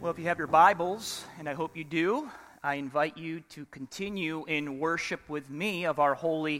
Well, if you have your Bibles, and I hope you do, I invite you to continue in worship with me of our holy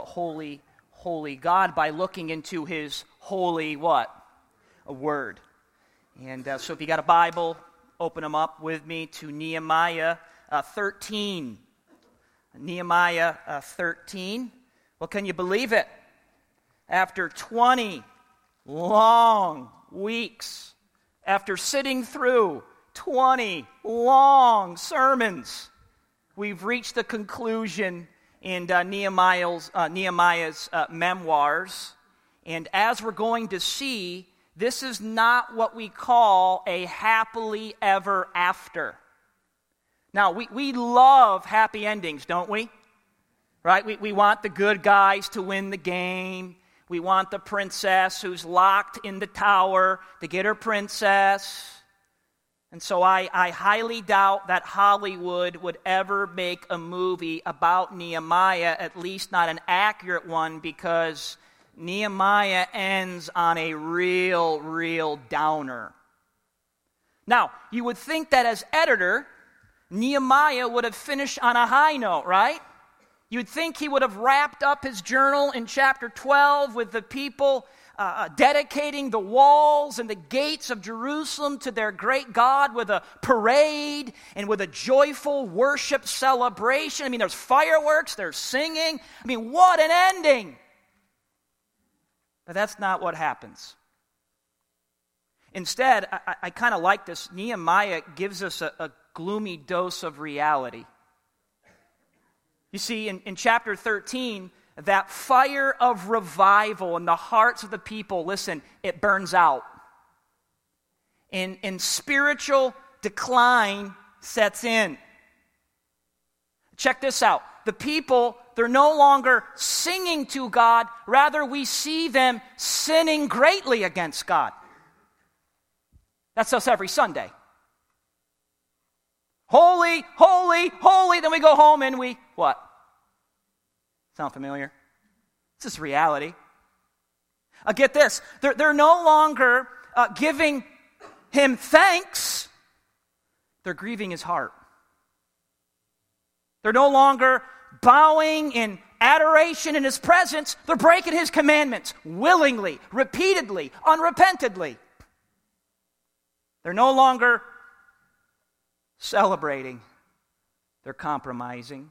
God by looking into His holy what? A Word. And so if you got a Bible, open them up with me to Nehemiah 13. Nehemiah 13. Well, can you believe it? After 20 long weeks, after sitting through 20 long sermons, we've reached the conclusion in Nehemiah's memoirs. And as we're going to see, this is not what we call a happily ever after. Now, we love happy endings, don't we? Right? We want the good guys to win the game. We want the princess who's locked in the tower to get her princess. And so I highly doubt that Hollywood would ever make a movie about Nehemiah, at least not an accurate one, because Nehemiah ends on a real downer. Now, you would think that as editor, Nehemiah would have finished on a high note, right? You'd think he would have wrapped up his journal in chapter 12 with the people dedicating the walls and the gates of Jerusalem to their great God with a parade and with a joyful worship celebration. I mean, there's fireworks, there's singing. I mean, what an ending! But that's not what happens. Instead, I kind of like this. Nehemiah gives us a gloomy dose of reality. You see, in chapter 13, that fire of revival in the hearts of the people, listen, it burns out. And spiritual decline sets in. Check this out. The people, they're no longer singing to God. Rather, we see them sinning greatly against God. That's us every Sunday. Holy, holy, holy. Then we go home and we, what? Sound familiar? This is reality. Get this. They're no longer giving him thanks. They're grieving his heart. They're no longer bowing in adoration in his presence. They're breaking his commandments willingly, repeatedly, unrepentantly. They're no longer celebrating. They're compromising.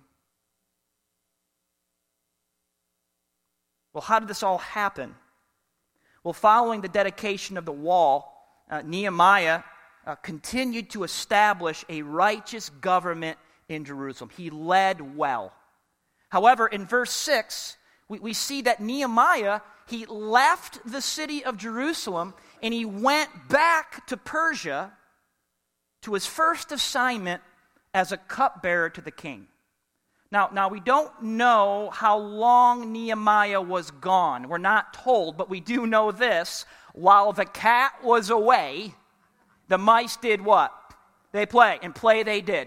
Well, how did this all happen? Well, following the dedication of the wall, Nehemiah continued to establish a righteous government in Jerusalem. He led well. However, in verse 6, we see that Nehemiah, he left the city of Jerusalem and he went back to Persia to his first assignment as a cupbearer to the king. Now, we don't know how long Nehemiah was gone. We're not told, but we do know this. While the cat was away, the mice did what? They play, and play they did.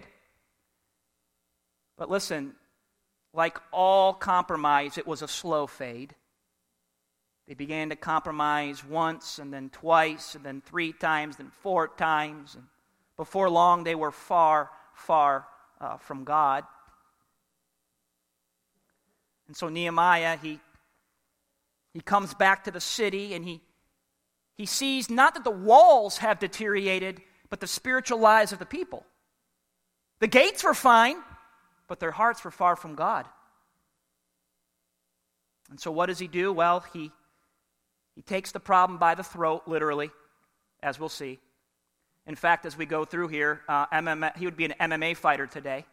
But listen, like all compromise, it was a slow fade. They began to compromise once, and then twice, and then 3 times, then 4 times. And before long, they were far from God. And so Nehemiah, he comes back to the city and he sees not that the walls have deteriorated, but the spiritual lives of the people. The gates were fine, but their hearts were far from God. And so what does he do? Well, he takes the problem by the throat, literally, as we'll see. In fact, as we go through here, he would be an MMA fighter today.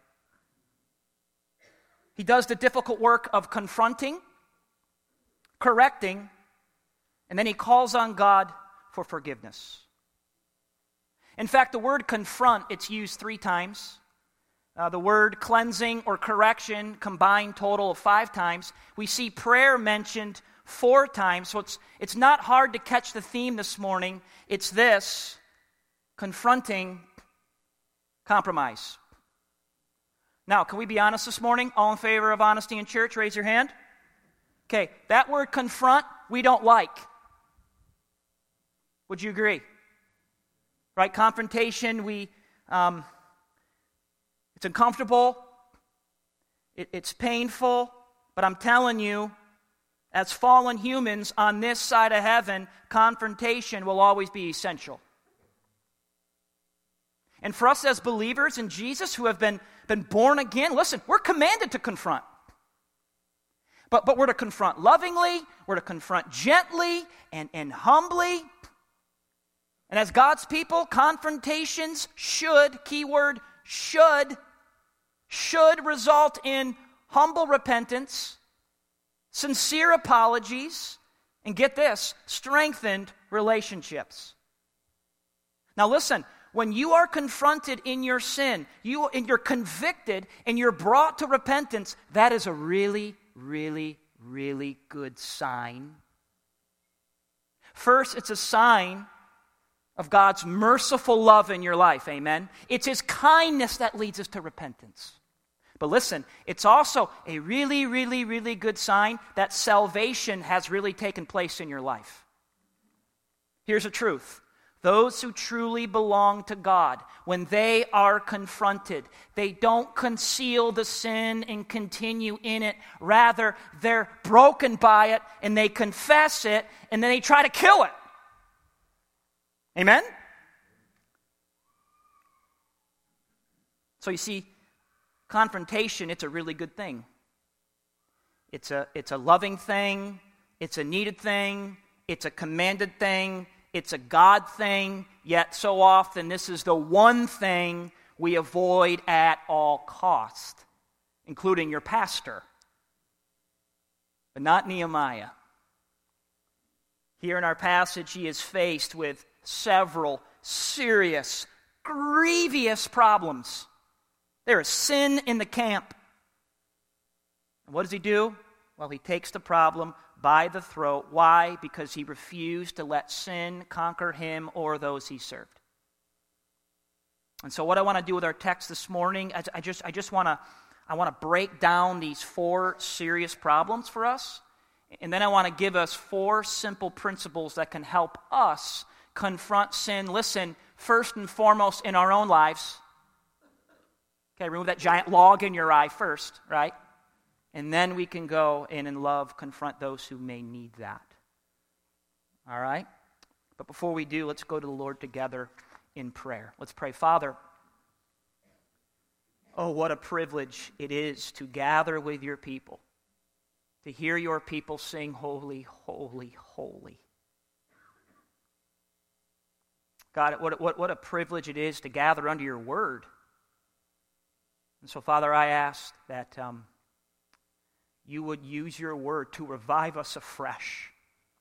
He does the difficult work of confronting, correcting, and then he calls on God for forgiveness. In fact, the word confront, it's used 3 times. The word cleansing or correction combined total of 5 times. We see prayer mentioned 4 times, so it's not hard to catch the theme this morning. It's this: confronting, compromise. Now, can we be honest this morning? All in favor of honesty in church, raise your hand. Okay, that word confront, we don't like. Would you agree? Right? Confrontation, we It's uncomfortable. It's painful. But I'm telling you, as fallen humans on this side of heaven, confrontation will always be essential. And for us as believers in Jesus who have been born again, listen, we're commanded to confront. But we're to confront lovingly, we're to confront gently and humbly. And as God's people, confrontations should, keyword, should result in humble repentance, sincere apologies, and get this, strengthened relationships. Now listen, when you are confronted in your sin, you're convicted and you're brought to repentance, that is a really, really, really good sign. First, it's a sign of God's merciful love in your life, amen? It's His kindness that leads us to repentance. But listen, it's also a really, really, really good sign that salvation has really taken place in your life. Here's the truth. Those who truly belong to God, when they are confronted, they don't conceal the sin and continue in it. Rather, they're broken by it and they confess it and then they try to kill it. Amen? So you see, confrontation, it's a really good thing. It's a loving thing. It's a needed thing. It's a commanded thing. It's a God thing, yet so often this is the one thing we avoid at all cost, including your pastor, but not Nehemiah. Here in our passage, he is faced with several serious, grievous problems. There is sin in the camp. And what does he do? Well, he takes the problem by the throat. Why? Because he refused to let sin conquer him or those he served. And so what I want to do with our text this morning, I just want to break down these 4 serious problems for us. And then I want to give us 4 simple principles that can help us confront sin. Listen, first and foremost in our own lives. Okay, remove that giant log in your eye first, right? And then we can go in love confront those who may need that. All right? But before we do, let's go to the Lord together in prayer. Let's pray. Father, oh, what a privilege it is to gather with your people, to hear your people sing, holy, holy, holy. God, what a privilege it is to gather under your word. And so, Father, I ask that you would use your word to revive us afresh.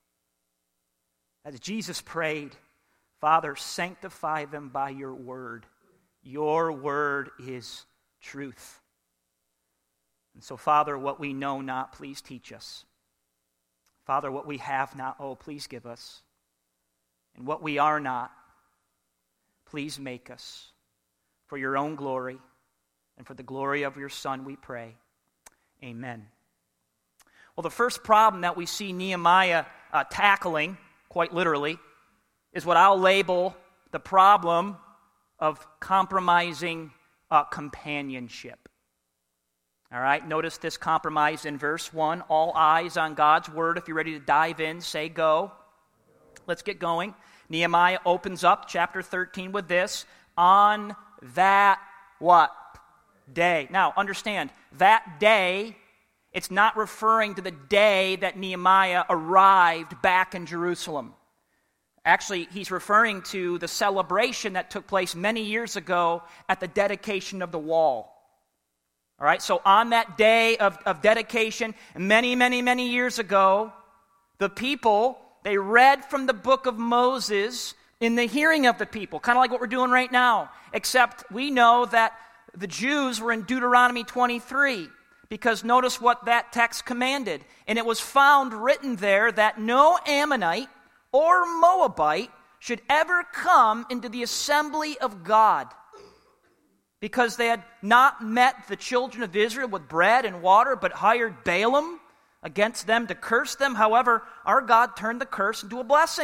As Jesus prayed, Father, sanctify them by your word. Your word is truth. And so, Father, what we know not, please teach us. Father, what we have not, oh, please give us. And what we are not, please make us. For your own glory and for the glory of your Son, we pray. Amen. Well, the first problem that we see Nehemiah tackling, quite literally, is what I'll label the problem of compromising companionship. All right, notice this compromise in verse 1. All eyes on God's word. If you're ready to dive in, say go. Let's get going. Nehemiah opens up chapter 13 with this. On that what? Day. Now, understand, that day, it's not referring to the day that Nehemiah arrived back in Jerusalem. Actually, he's referring to the celebration that took place many years ago at the dedication of the wall. All right, so on that day of dedication, many, many, many years ago, the people, they read from the book of Moses in the hearing of the people, kind of like what we're doing right now, except we know that the Jews were in Deuteronomy 23, because notice what that text commanded. And it was found written there that no Ammonite or Moabite should ever come into the assembly of God, because they had not met the children of Israel with bread and water, but hired Balaam against them to curse them. However, our God turned the curse into a blessing.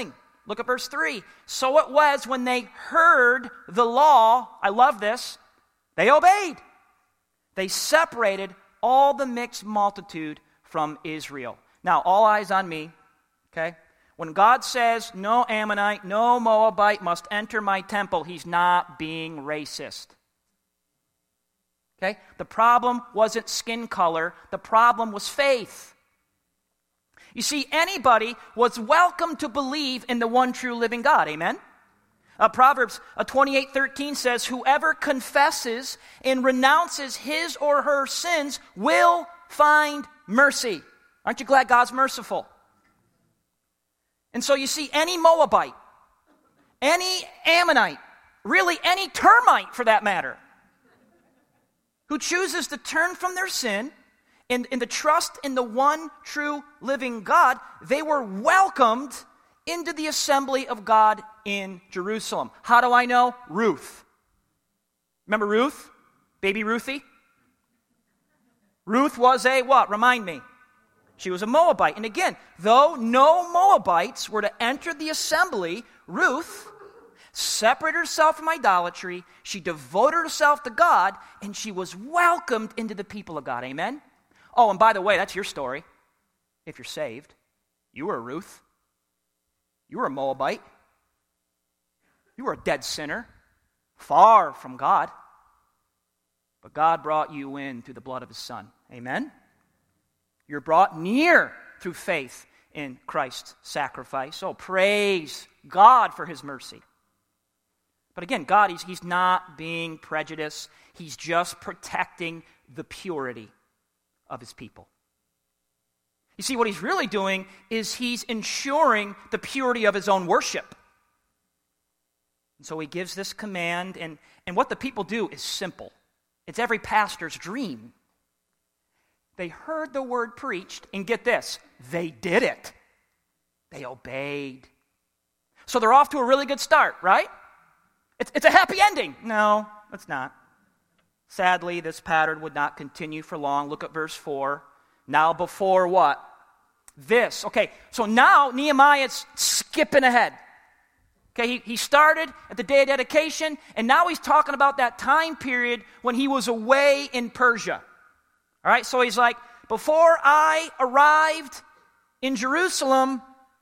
Look at verse 3. So it was when they heard the law, I love this, they obeyed. They separated all the mixed multitude from Israel. Now, all eyes on me, okay? When God says, no Ammonite, no Moabite must enter my temple, he's not being racist. Okay? The problem wasn't skin color. The problem was faith. You see, anybody was welcome to believe in the one true living God. Amen? Proverbs 28:13 says, whoever confesses and renounces his or her sins will find mercy. Aren't you glad God's merciful? And so you see, any Moabite, any Ammonite, really any termite for that matter, who chooses to turn from their sin and to trust in the one true living God, they were welcomed into the assembly of God in Jerusalem. How do I know? Ruth. Remember Ruth? Baby Ruthie? Ruth was a what? Remind me. She was a Moabite. And again, though no Moabites were to enter the assembly, Ruth separated herself from idolatry, she devoted herself to God, and she was welcomed into the people of God. Amen? Oh, and by the way, that's your story. If you're saved, you were a Ruth. You were a Moabite. You were a dead sinner, far from God. But God brought you in through the blood of his Son. Amen? You're brought near through faith in Christ's sacrifice. Oh, praise God for his mercy. But again, God, he's not being prejudiced. He's just protecting the purity of his people. You see, what he's really doing is he's ensuring the purity of his own worship. And so he gives this command, and what the people do is simple. It's every pastor's dream. They heard the word preached, and get this, they did it. They obeyed. So they're off to a really good start, right? It's a happy ending. No, it's not. Sadly, this pattern would not continue for long. Look at verse 4. Now before what? This. Okay, so now Nehemiah's skipping ahead. Okay, he started at the day of dedication, and now he's talking about that time period when he was away in Persia. All right, so he's like, before I arrived in Jerusalem,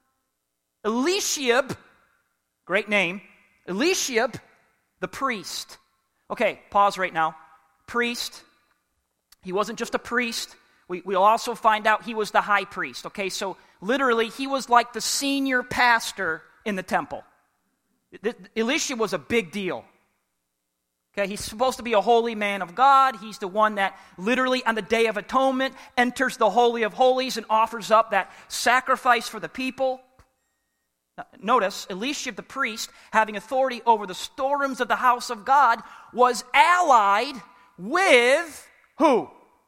Eliashib, great name, Eliashib, the priest. Okay, pause right now. Priest. He wasn't just a priest. We'll also find out he was the high priest. Okay, so literally he was like the senior pastor in the temple. Eliashib was a big deal. Okay, he's supposed to be a holy man of God. He's the one that literally on the Day of Atonement enters the Holy of Holies and offers up that sacrifice for the people. Now, notice, Eliashib the priest, having authority over the storerooms of the house of God, was allied with who?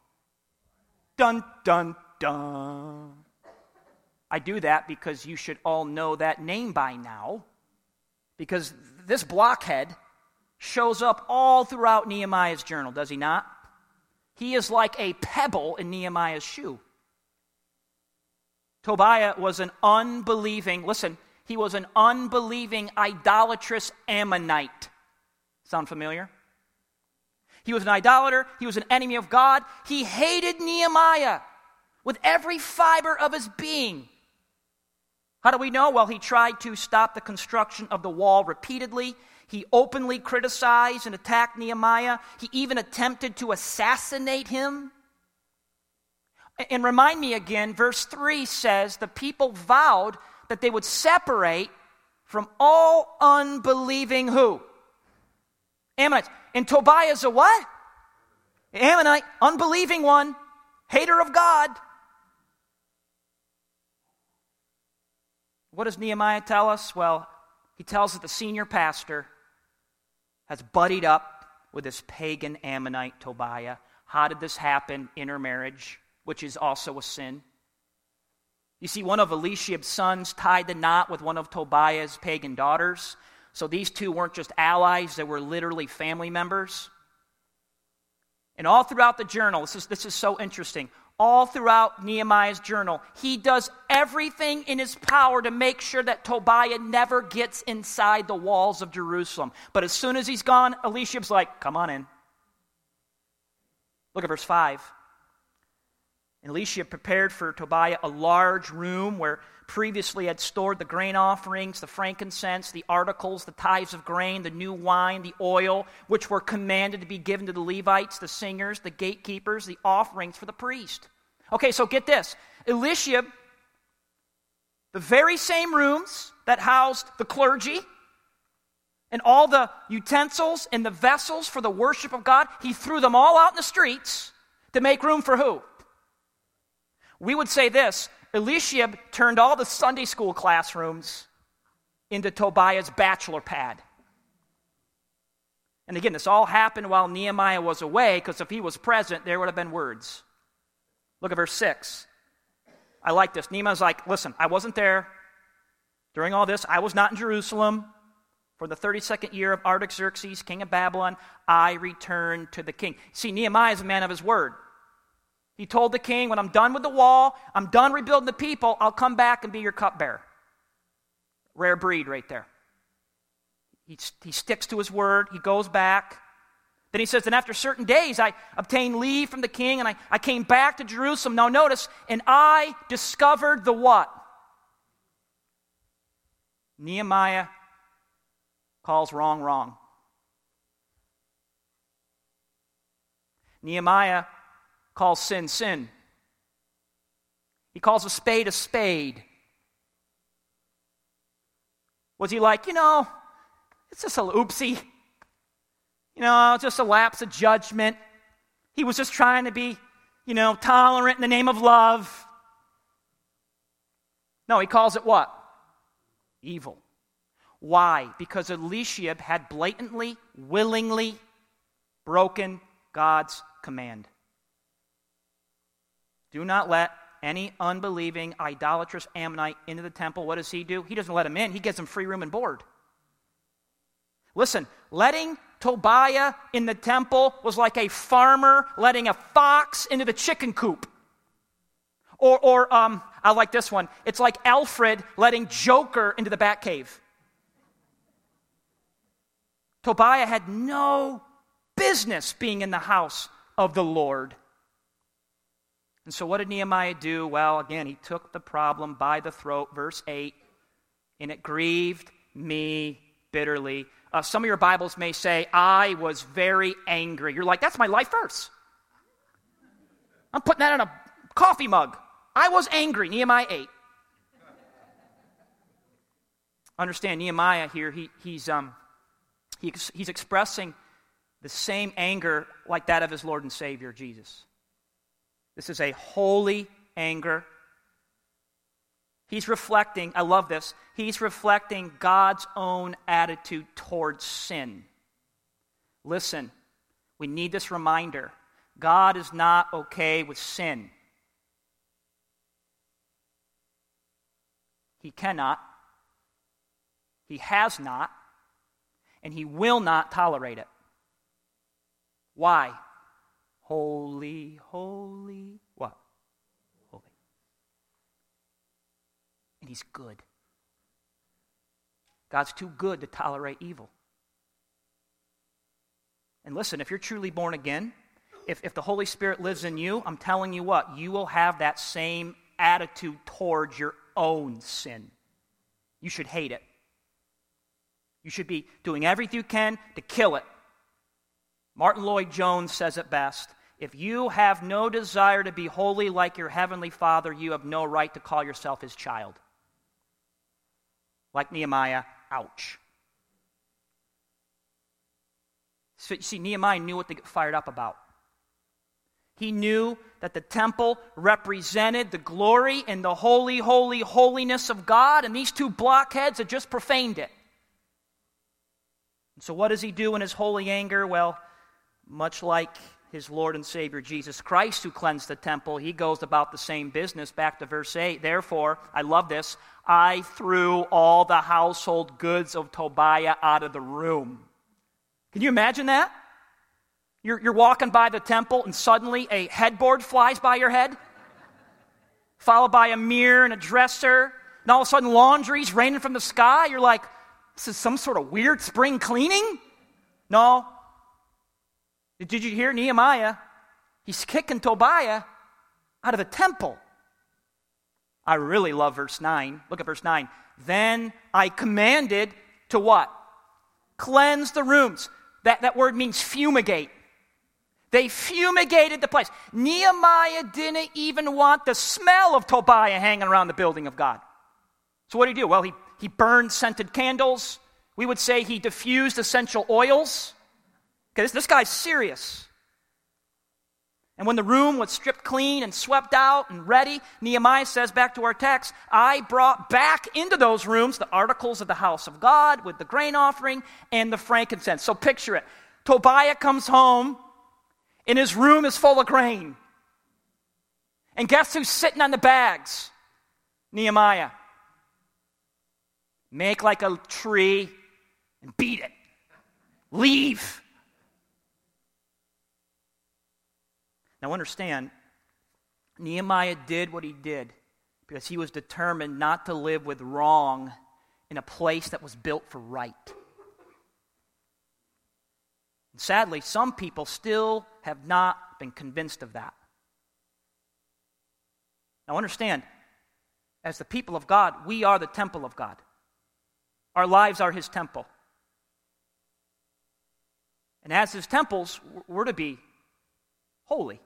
Dun, dun, dun. I do that because you should all know that name by now, because this blockhead shows up all throughout Nehemiah's journal, does he not? He is like a pebble in Nehemiah's shoe. Tobiah was an unbelieving, listen, he was an unbelieving, idolatrous Ammonite. Sound familiar? He was an idolater. He was an enemy of God. He hated Nehemiah with every fiber of his being. How do we know? Well, he tried to stop the construction of the wall repeatedly. He openly criticized and attacked Nehemiah. He even attempted to assassinate him. And remind me again, verse 3 says, the people vowed that they would separate from all unbelieving who? Ammonites. And Tobiah's a what? Ammonite, unbelieving one, hater of God. What does Nehemiah tell us? Well, he tells that the senior pastor has buddied up with this pagan Ammonite Tobiah. How did this happen? Intermarriage, which is also a sin. You see, one of Eliashib's sons tied the knot with one of Tobiah's pagan daughters. So these two weren't just allies, they were literally family members. And all throughout the journal, this is so interesting, all throughout Nehemiah's journal. He does everything in his power to make sure that Tobiah never gets inside the walls of Jerusalem. But as soon as he's gone, Eliashib's like, come on in. Look at verse 5. And Eliashib prepared for Tobiah a large room where previously had stored the grain offerings, the frankincense, the articles, the tithes of grain, the new wine, the oil, which were commanded to be given to the Levites, the singers, the gatekeepers, the offerings for the priest. Okay, so get this. Eliashib, the very same rooms that housed the clergy and all the utensils and the vessels for the worship of God, he threw them all out in the streets to make room for who? We would say this: Eliashib turned all the Sunday school classrooms into Tobiah's bachelor pad. And again, this all happened while Nehemiah was away, because if he was present, there would have been words. Look at verse 6. I like this. Nehemiah's like, listen, I wasn't there during all this. I was not in Jerusalem for the 32nd year of Artaxerxes, king of Babylon. I returned to the king. See, Nehemiah is a man of his word. He told the king, when I'm done with the wall, I'm done rebuilding the people, I'll come back and be your cupbearer. Rare breed right there. He sticks to his word. He goes back. Then he says, then after certain days, I obtained leave from the king, and I came back to Jerusalem. Now notice, and I discovered the what? Nehemiah calls wrong, wrong. Nehemiah calls sin, sin. He calls a spade a spade. Was he like, it's just a oopsie. Just a lapse of judgment. He was just trying to be, tolerant in the name of love. No, he calls it what? Evil. Why? Because Eliashib had blatantly, willingly broken God's command. Do not let any unbelieving, idolatrous Ammonite into the temple. What does he do? He doesn't let him in. He gives him free room and board. Listen, letting Tobiah in the temple was like a farmer letting a fox into the chicken coop. Or I like this one. It's like Alfred letting Joker into the Batcave. Tobiah had no business being in the house of the Lord. And so what did Nehemiah do? Well, again, he took the problem by the throat, verse 8, and it grieved me bitterly. Some of your Bibles may say, I was very angry. You're like, that's my life verse. I'm putting that in a coffee mug. I was angry, Nehemiah 8. Understand, Nehemiah here, he's expressing the same anger like that of his Lord and Savior, Jesus. This is a holy anger. He's reflecting, I love this, he's reflecting God's own attitude towards sin. Listen, we need this reminder. God is not okay with sin. He cannot, he has not, and he will not tolerate it. Why? Holy, holy, what? Holy. And he's good. God's too good to tolerate evil. And listen, if you're truly born again, if the Holy Spirit lives in you, I'm telling you what, you will have that same attitude towards your own sin. You should hate it. You should be doing everything you can to kill it. Martin Lloyd-Jones says it best. If you have no desire to be holy like your heavenly Father, you have no right to call yourself his child. Like Nehemiah, ouch. So you see, Nehemiah knew what to get fired up about. He knew that the temple represented the glory and the holy, holy, holiness of God, and these two blockheads had just profaned it. And so what does he do in his holy anger? Well, much like his Lord and Savior Jesus Christ, who cleansed the temple, he goes about the same business. Back to verse 8. Therefore, I love this, I threw all the household goods of Tobiah out of the room. Can you imagine that? You're walking by the temple and suddenly a headboard flies by your head. followed by a mirror and a dresser, and all of a sudden laundry's raining from the sky. You're like, this is some sort of weird spring cleaning? No. Did you hear Nehemiah? He's kicking Tobiah out of the temple. I really love verse 9. Look at verse 9. Then I commanded to what? Cleanse the rooms. That word means fumigate. They fumigated the place. Nehemiah didn't even want the smell of Tobiah hanging around the building of God. So what did he do? Well, he burned scented candles. We would say he diffused essential oils. Okay, this guy's serious. And when the room was stripped clean and swept out and ready, Nehemiah says, back to our text, I brought back into those rooms the articles of the house of God with the grain offering and the frankincense. So picture it. Tobiah comes home and his room is full of grain. And guess who's sitting on the bags? Nehemiah. Make like a tree and beat it. Leave. Now understand, Nehemiah did what he did because he was determined not to live with wrong in a place that was built for right. And sadly, some people still have not been convinced of that. Now understand, as the people of God, we are the temple of God. Our lives are His temple. And as His temples, we're to be holy.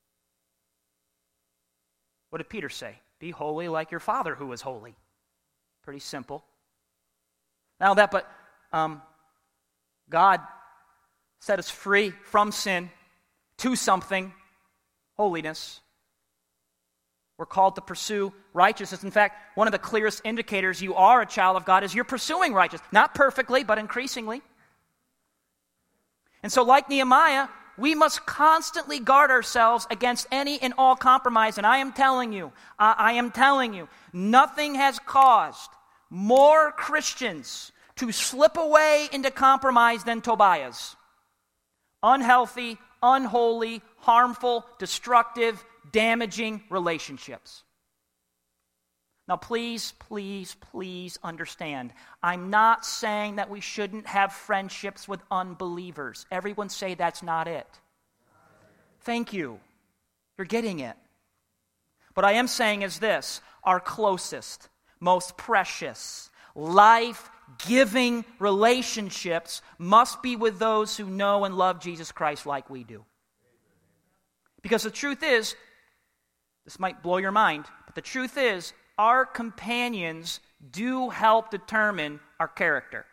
What did Peter say? Be holy like your Father who is holy. Pretty simple. Now that, but God set us free from sin to something, holiness. We're called to pursue righteousness. In fact, one of the clearest indicators you are a child of God is you're pursuing righteousness. Not perfectly, but increasingly. And so like Nehemiah, we must constantly guard ourselves against any and all compromise. And I am telling you, nothing has caused more Christians to slip away into compromise than Tobiah's. Unhealthy, unholy, harmful, destructive, damaging relationships. Now please, please, please understand, I'm not saying that we shouldn't have friendships with unbelievers. Everyone say that's not it. Thank you. You're getting it. What I am saying is this, our closest, most precious, life-giving relationships must be with those who know and love Jesus Christ like we do. Because the truth is, this might blow your mind, but the truth is, our companions do help determine our character.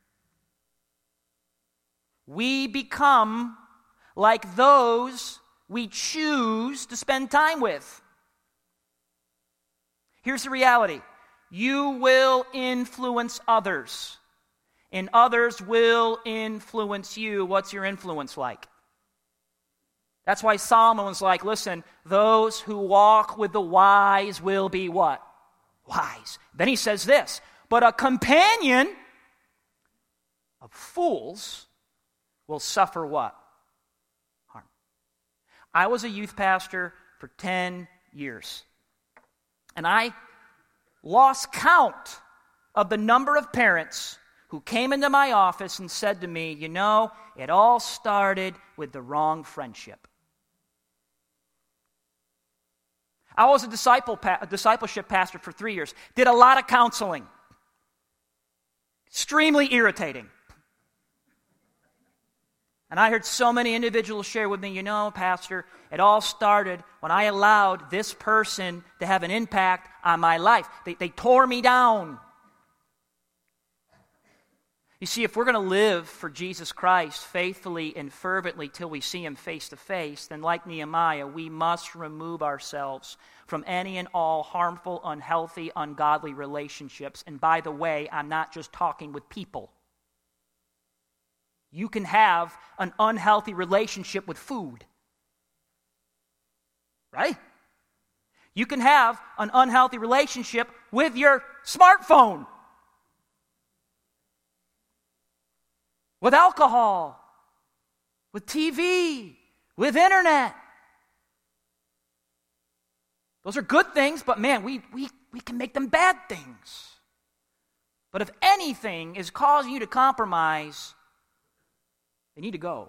We become like those we choose to spend time with. Here's the reality. You will influence others, and others will influence you. What's your influence like? That's why Solomon was like, listen, those who walk with the wise will be what? Wise. Then he says this, but a companion of fools will suffer what? Harm. I was a youth pastor for 10 years. And I lost count of the number of parents who came into my office and said to me, you know, it all started with the wrong friendship. I was a discipleship pastor for 3 years. Did a lot of counseling. Extremely irritating. And I heard so many individuals share with me, you know, Pastor, it all started when I allowed this person to have an impact on my life. They tore me down. You see, if we're going to live for Jesus Christ faithfully and fervently till we see Him face to face, then like Nehemiah, we must remove ourselves from any and all harmful, unhealthy, ungodly relationships. And by the way, I'm not just talking with people. You can have an unhealthy relationship with food. Right? You can have an unhealthy relationship with your smartphone. With alcohol, with TV, with internet. Those are good things, but man, we can make them bad things. But if anything is causing you to compromise, they need to go.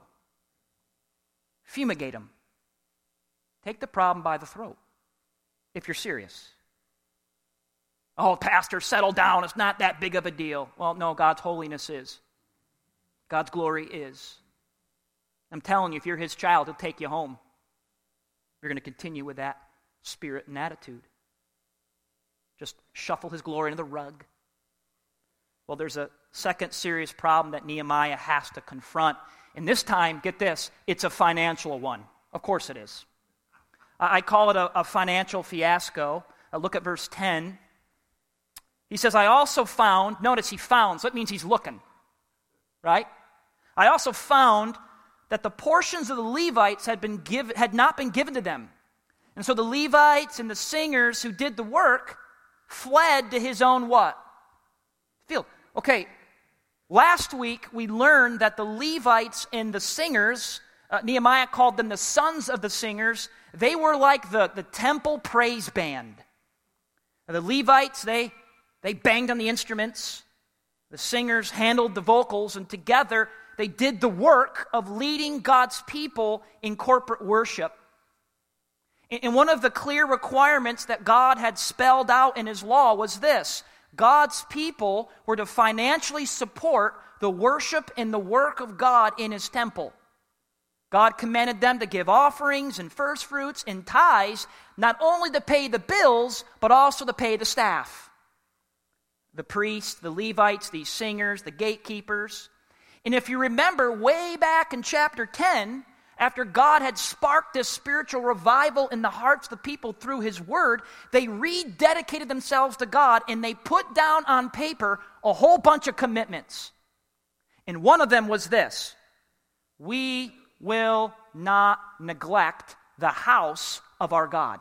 Fumigate them. Take the problem by the throat, if you're serious. Oh, pastor, settle down. It's not that big of a deal. Well, no, God's holiness is. God's glory is. I'm telling you, if you're his child, he'll take you home. You're going to continue with that spirit and attitude. Just shuffle his glory into the rug. Well, there's a second serious problem that Nehemiah has to confront. And this time, get this, it's a financial one. Of course it is. I call it a financial fiasco. Look at verse 10. He says, I also found, notice he found, so that means he's looking, right? I also found that the portions of the Levites had not been given to them. And so the Levites and the singers who did the work fled to his own what? Field. Okay, last week we learned that the Levites and the singers, Nehemiah called them the sons of the singers, they were like the temple praise band. Now, the Levites, they banged on the instruments. The singers handled the vocals, and together they did the work of leading God's people in corporate worship. And one of the clear requirements that God had spelled out in his law was this: God's people were to financially support the worship and the work of God in his temple. God commanded them to give offerings and first fruits and tithes, not only to pay the bills, but also to pay the staff. The priests, the Levites, these singers, the gatekeepers. And if you remember way back in chapter 10, after God had sparked this spiritual revival in the hearts of the people through his word, they rededicated themselves to God and they put down on paper a whole bunch of commitments. And one of them was this: we will not neglect the house of our God.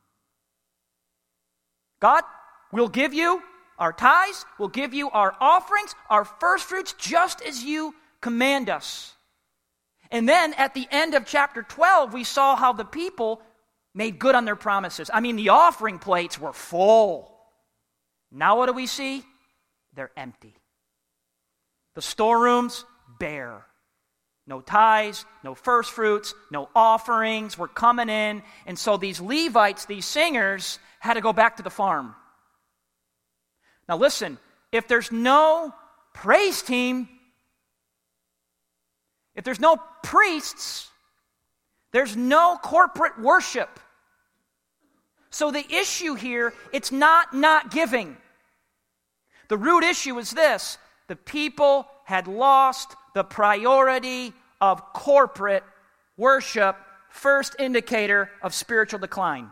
God, we'll give you our tithes, we'll give you our offerings, our first fruits, just as you command us. And then at the end of chapter 12, we saw how the people made good on their promises. I mean, the offering plates were full. Now what do we see? They're empty. The storerooms, bare. No tithes, no first fruits, no offerings were coming in. And so these Levites, these singers, had to go back to the farm. Now listen, if there's no praise team, if there's no priests, there's no corporate worship. So the issue here, it's not giving. The root issue is this: the people had lost the priority of corporate worship, first indicator of spiritual decline.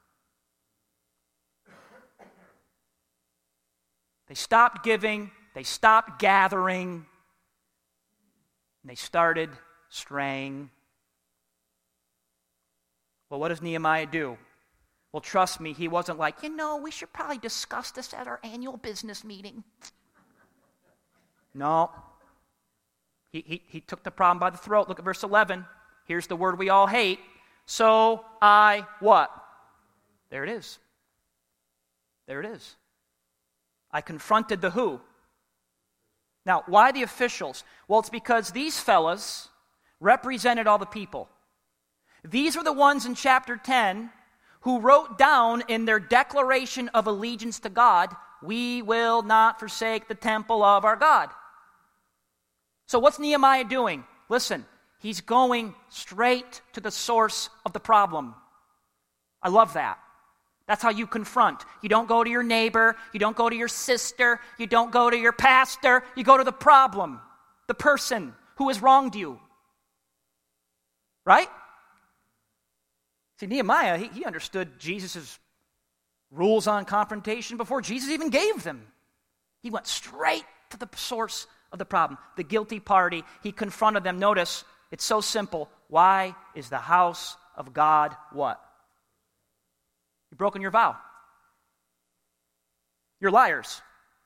They stopped giving, they stopped gathering, and they started straying. Well, what does Nehemiah do? Well, trust me, he wasn't like, we should probably discuss this at our annual business meeting. No. He took the problem by the throat. Look at verse 11. Here's the word we all hate. So I what? There it is. There it is. I confronted the who. Now, why the officials? Well, it's because these fellas represented all the people. These were the ones in chapter 10 who wrote down in their declaration of allegiance to God, we will not forsake the temple of our God. So what's Nehemiah doing? Listen, he's going straight to the source of the problem. I love that. That's how you confront. You don't go to your neighbor, you don't go to your sister, you don't go to your pastor, you go to the problem, the person who has wronged you. Right? See, Nehemiah, he understood Jesus' rules on confrontation before Jesus even gave them. He went straight to the source of the problem, the guilty party. He confronted them. Notice, it's so simple. Why is the house of God what? You've broken your vow. You're liars.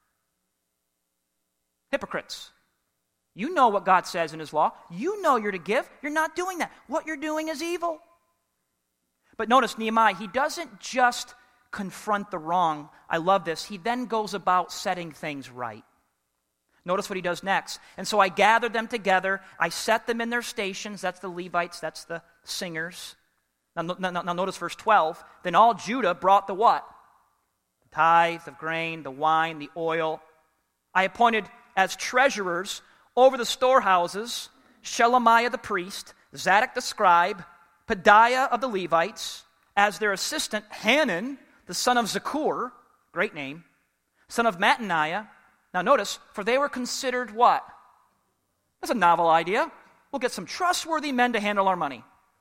Hypocrites. You know what God says in his law. You know you're to give. You're not doing that. What you're doing is evil. But notice Nehemiah, he doesn't just confront the wrong. I love this. He then goes about setting things right. Notice what he does next. And so I gathered them together. I set them in their stations. That's the Levites. That's the singers. Now notice verse 12. Then all Judah brought the what? The tithe of grain, the wine, the oil. I appointed as treasurers over the storehouses Shelemiah the priest, Zadok the scribe, Pedaiah of the Levites, as their assistant Hanan, the son of Zakur, great name, son of Mattaniah. Now notice, for they were considered what? That's a novel idea. We'll get some trustworthy men to handle our money.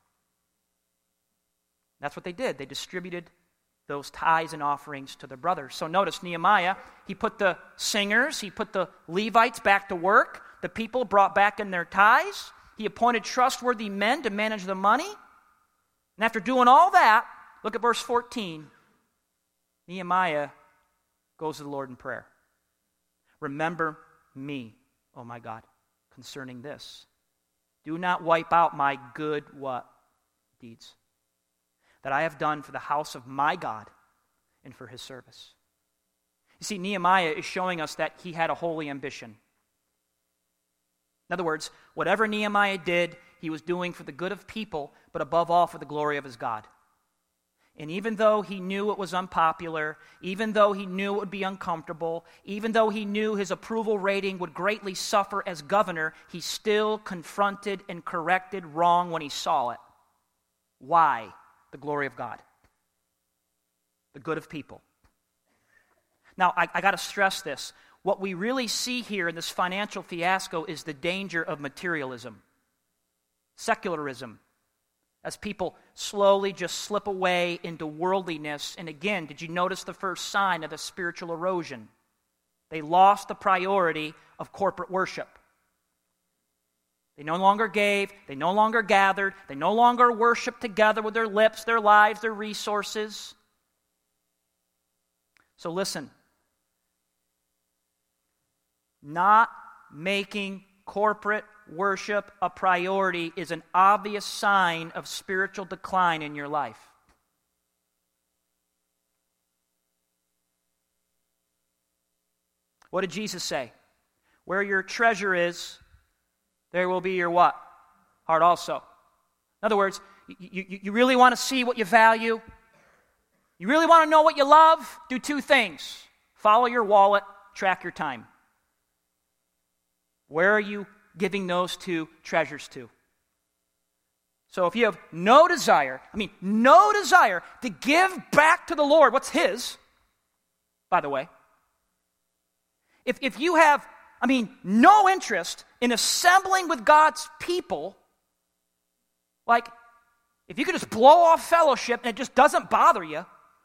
That's what they did. They distributed those tithes and offerings to their brothers. So notice Nehemiah, he put the singers, he put the Levites back to work. The people brought back in their tithes. He appointed trustworthy men to manage the money. And after doing all that, look at verse 14. Nehemiah goes to the Lord in prayer. Remember me, oh my God, concerning this. Do not wipe out my good what? Deeds that I have done for the house of my God and for his service. You see, Nehemiah is showing us that he had a holy ambition. In other words, whatever Nehemiah did, he was doing for the good of people, but above all for the glory of his God. And even though he knew it was unpopular, even though he knew it would be uncomfortable, even though he knew his approval rating would greatly suffer as governor, he still confronted and corrected wrong when he saw it. Why? The glory of God. The good of people. Now, I got to stress this. What we really see here in this financial fiasco is the danger of materialism, secularism, as people slowly just slip away into worldliness. And again, did you notice the first sign of the spiritual erosion? They lost the priority of corporate worship. They no longer gave, they no longer gathered, they no longer worshiped together with their lips, their lives, their resources. So listen, not making corporate worship a priority is an obvious sign of spiritual decline in your life. What did Jesus say? Where your treasure is, there will be your what? Heart also. In other words, you really want to see what you value? You really want to know what you love? Do two things. Follow your wallet, track your time. Where are you giving those two treasures to? So if you have no desire to give back to the Lord what's his, by the way, if you have, no interest in assembling with God's people, like, if you could just blow off fellowship and it just doesn't bother you,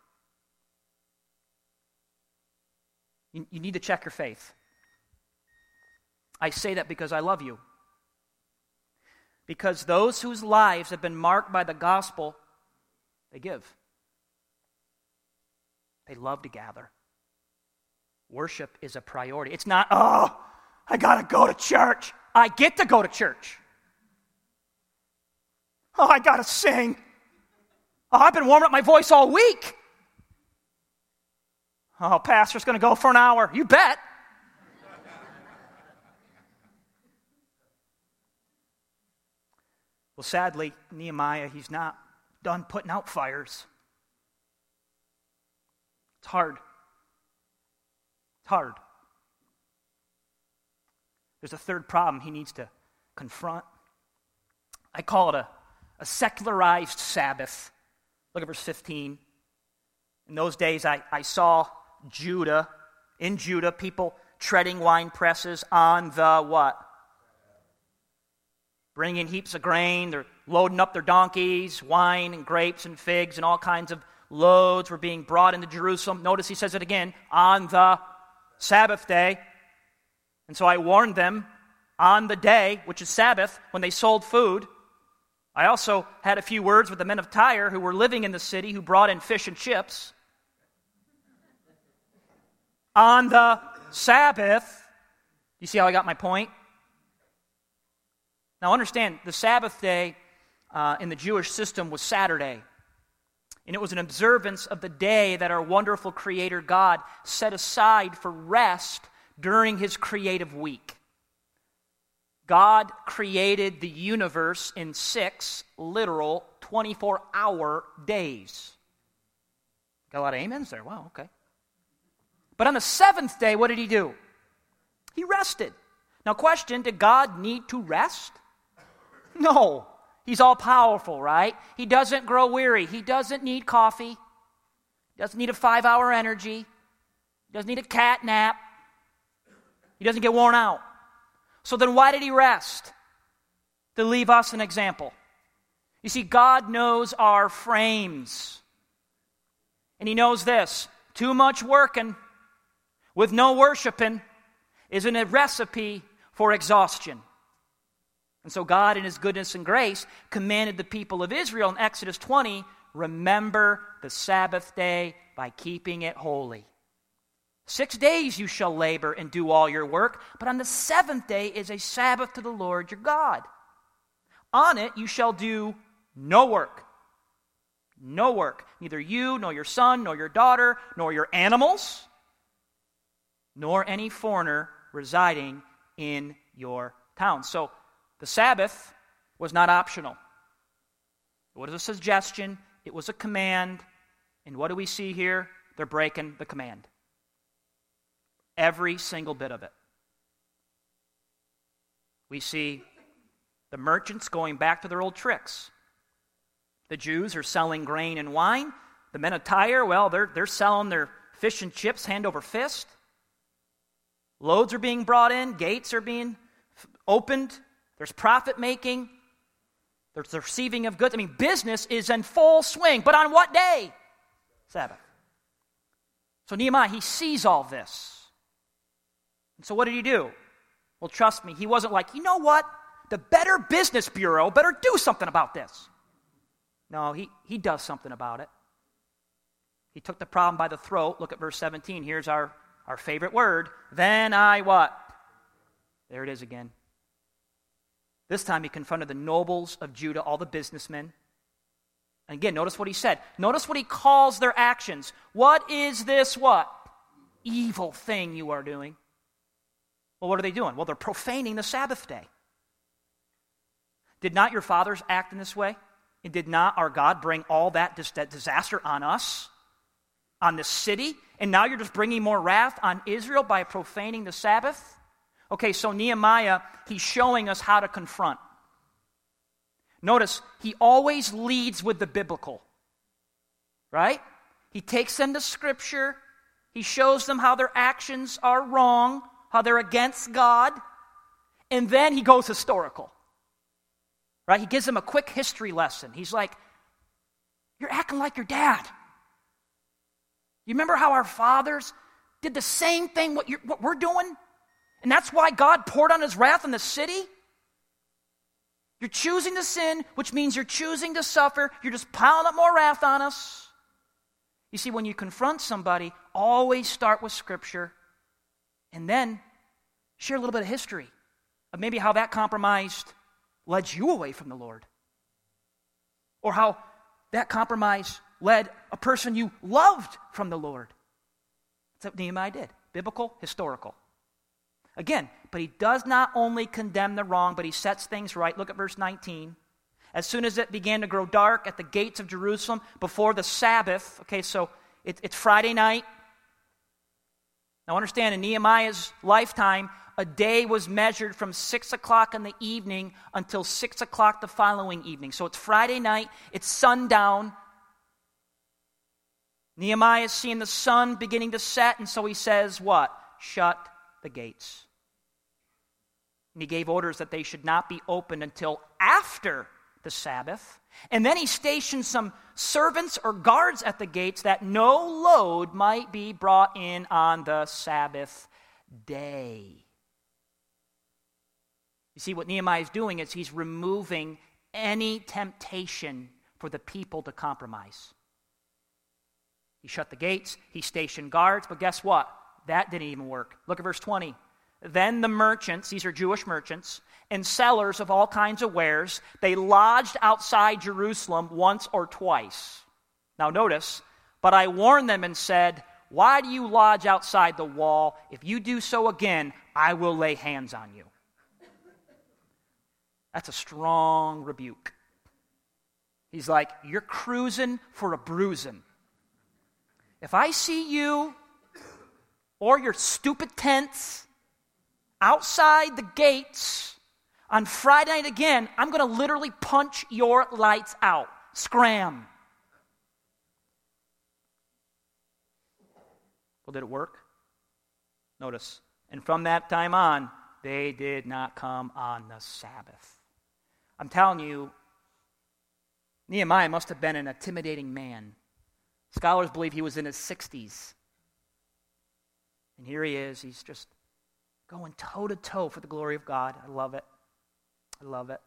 you need to check your faith. I say that because I love you. Because those whose lives have been marked by the gospel, they give. They love to gather. Worship is a priority. It's not, I got to go to church. I get to go to church. I got to sing. I've been warming up my voice all week. Pastor's going to go for an hour. You bet. Well, sadly, Nehemiah, he's not done putting out fires. It's hard. It's hard. There's a third problem he needs to confront. I call it a secularized Sabbath. Look at verse 15. In those days, I saw in Judah, people treading wine presses on the what? Bringing heaps of grain. They're loading up their donkeys, wine and grapes and figs and all kinds of loads were being brought into Jerusalem. Notice he says it again, on the Sabbath day. And so I warned them on the day, which is Sabbath, when they sold food. I also had a few words with the men of Tyre who were living in the city who brought in fish and chips. On the Sabbath. You see how I got my point? Now understand, the Sabbath day in the Jewish system was Saturday. And it was an observance of the day that our wonderful Creator God set aside for rest during His creative week. God created the universe in 6 literal 24-hour days. Got a lot of amens there. Wow, okay. But on the 7th day, what did He do? He rested. Now question, did God need to rest? No. He's all-powerful, right? He doesn't grow weary. He doesn't need coffee. He doesn't need a 5-hour energy. He doesn't need a cat nap. He doesn't get worn out. So then why did He rest? To leave us an example. You see, God knows our frames. And He knows this: too much working with no worshiping isn't a recipe for exhaustion. And so God, in His goodness and grace, commanded the people of Israel in Exodus 20, remember the Sabbath day by keeping it holy. 6 days you shall labor and do all your work, but on the 7th day is a Sabbath to the Lord your God. On it you shall do no work. No work. Neither you, nor your son, nor your daughter, nor your animals, nor any foreigner residing in your town. So the Sabbath was not optional. It was a suggestion. It was a command. And what do we see here? They're breaking the command. Every single bit of it. We see the merchants going back to their old tricks. The Jews are selling grain and wine. The men of Tyre, well, they're selling their fish and chips hand over fist. Loads are being brought in. Gates are being opened. There's profit making. There's the receiving of goods. I mean, business is in full swing. But on what day? Sabbath. So Nehemiah, he sees all this. And so what did he do? Well, trust me, he wasn't like, you know what? The Better Business Bureau better do something about this. No, he does something about it. He took the problem by the throat. Look at verse 17. Here's our favorite word. Then I what? There it is again. This time he confronted the nobles of Judah, all the businessmen. And again, notice what he said. Notice what he calls their actions. What is this what? Evil thing you are doing. Well, what are they doing? Well, they're profaning the Sabbath day. Did not your fathers act in this way? And did not our God bring all that disaster on us, on this city? And now you're just bringing more wrath on Israel by profaning the Sabbath? Okay, so Nehemiah, he's showing us how to confront. Notice, he always leads with the biblical, right? He takes them to Scripture. He shows them how their actions are wrong, how they're against God, and then he goes historical. Right? He gives them a quick history lesson. He's like, you're acting like your dad. You remember how our fathers did the same thing what we're doing? And that's why God poured on His wrath on the city? You're choosing to sin, which means you're choosing to suffer. You're just piling up more wrath on us. You see, when you confront somebody, always start with Scripture and then share a little bit of history of maybe how that compromised led you away from the Lord. Or how that compromise led a person you loved from the Lord. That's what Nehemiah did. Biblical, historical. Again, but he does not only condemn the wrong, but he sets things right. Look at verse 19. As soon as it began to grow dark at the gates of Jerusalem before the Sabbath, okay, so it's Friday night. Now understand, in Nehemiah's lifetime, a day was measured from 6 o'clock in the evening until 6 o'clock the following evening. So it's Friday night, it's sundown. Nehemiah is seeing the sun beginning to set, and so he says what? Shut the gates. And he gave orders that they should not be opened until after the Sabbath. And then he stationed some servants or guards at the gates that no load might be brought in on the Sabbath day. You see, what Nehemiah is doing is he's removing any temptation for the people to compromise. He shut the gates, he stationed guards, but guess what? That didn't even work. Look at verse 20. Then the merchants, these are Jewish merchants, and sellers of all kinds of wares, they lodged outside Jerusalem once or twice. Now notice, but I warned them and said, why do you lodge outside the wall? If you do so again, I will lay hands on you. That's a strong rebuke. He's like, you're cruising for a bruising. If I see you or your stupid tents outside the gates on Friday night again, I'm going to literally punch your lights out. Scram. Well, did it work? Notice, and from that time on, they did not come on the Sabbath. I'm telling you, Nehemiah must have been an intimidating man. Scholars believe he was in his 60s. And here he is. He's just going toe-to-toe for the glory of God. I love it. I love it.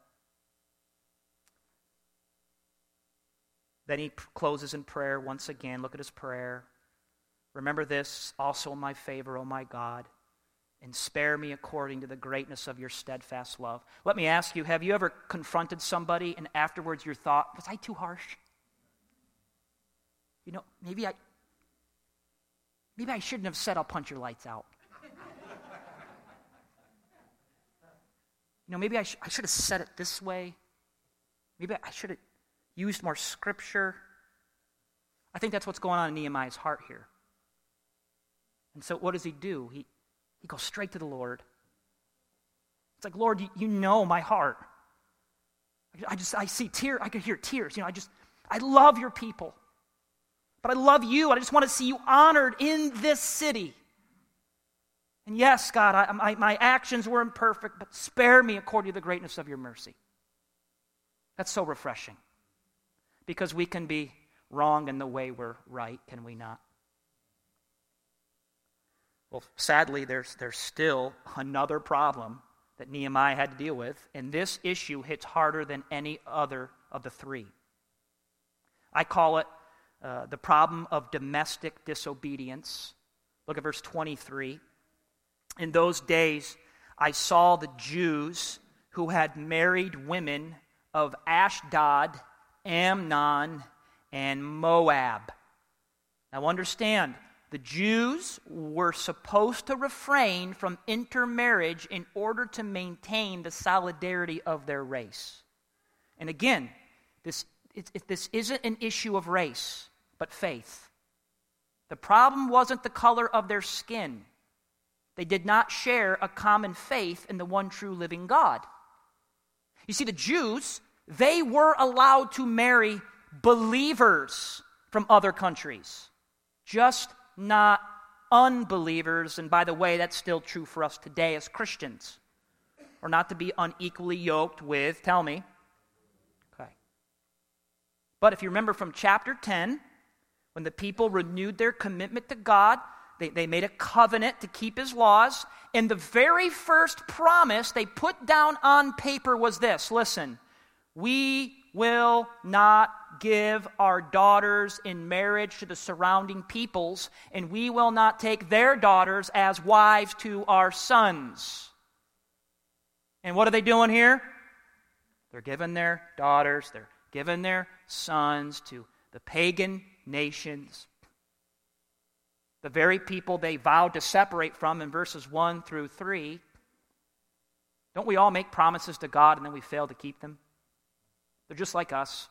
Then he closes in prayer once again. Look at his prayer. Remember this also in my favor, O my God, and spare me according to the greatness of your steadfast love. Let me ask you, have you ever confronted somebody and afterwards your thought, was I too harsh? You know, maybe I shouldn't have said I'll punch your lights out. You know, maybe I should have said it this way. Maybe I should have used more scripture. I think that's what's going on in Nehemiah's heart here. And so what does he do? He goes straight to the Lord. It's like, Lord, you know my heart. I see tears. I could hear tears. You know, I love your people. But I love you. I just want to see you honored in this city. And yes, God, my actions were imperfect, but spare me according to the greatness of your mercy. That's so refreshing. Because we can be wrong in the way we're right, can we not? Well, sadly, there's still another problem that Nehemiah had to deal with, and this issue hits harder than any other of the three. I call it the problem of domestic disobedience. Look at verse 23. In those days, I saw the Jews who had married women of Ashdod, Ammon, and Moab. Now understand, the Jews were supposed to refrain from intermarriage in order to maintain the solidarity of their race. And again, this isn't an issue of race, but faith. The problem wasn't the color of their skin. They did not share a common faith in the one true living God. You see, the Jews, they were allowed to marry believers from other countries, just not unbelievers. And by the way, that's still true for us today as Christians. Or not to be unequally yoked with, tell me. Okay. But if you remember from chapter 10, when the people renewed their commitment to God, they made a covenant to keep his laws, and the very first promise they put down on paper was this. Listen, we will not give our daughters in marriage to the surrounding peoples, and we will not take their daughters as wives to our sons. And what are they doing here? They're giving their daughters, they're giving their sons to the pagan nations, the very people they vowed to separate from in verses 1 through 3. Don't we all make promises to God and then we fail to keep them? They're just like us.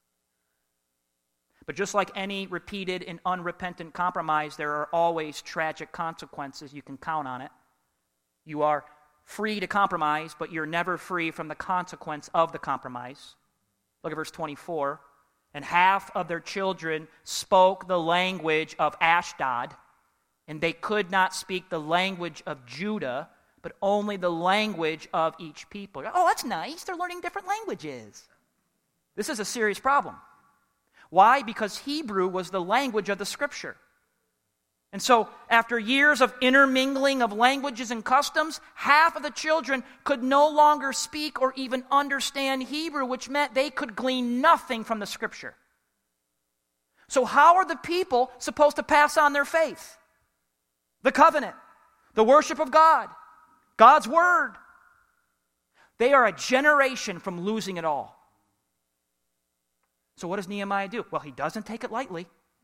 But just like any repeated and unrepentant compromise, there are always tragic consequences. You can count on it. You are free to compromise, but you're never free from the consequence of the compromise. Look at verse 24. And half of their children spoke the language of Ashdod, and they could not speak the language of Judah, but only the language of each people. Oh, that's nice. They're learning different languages. This is a serious problem. Why? Because Hebrew was the language of the Scripture. And so, after years of intermingling of languages and customs, half of the children could no longer speak or even understand Hebrew, which meant they could glean nothing from the Scripture. So how are the people supposed to pass on their faith? The covenant, the worship of God, God's Word. They are a generation from losing it all. So what does Nehemiah do? Well, he doesn't take it lightly.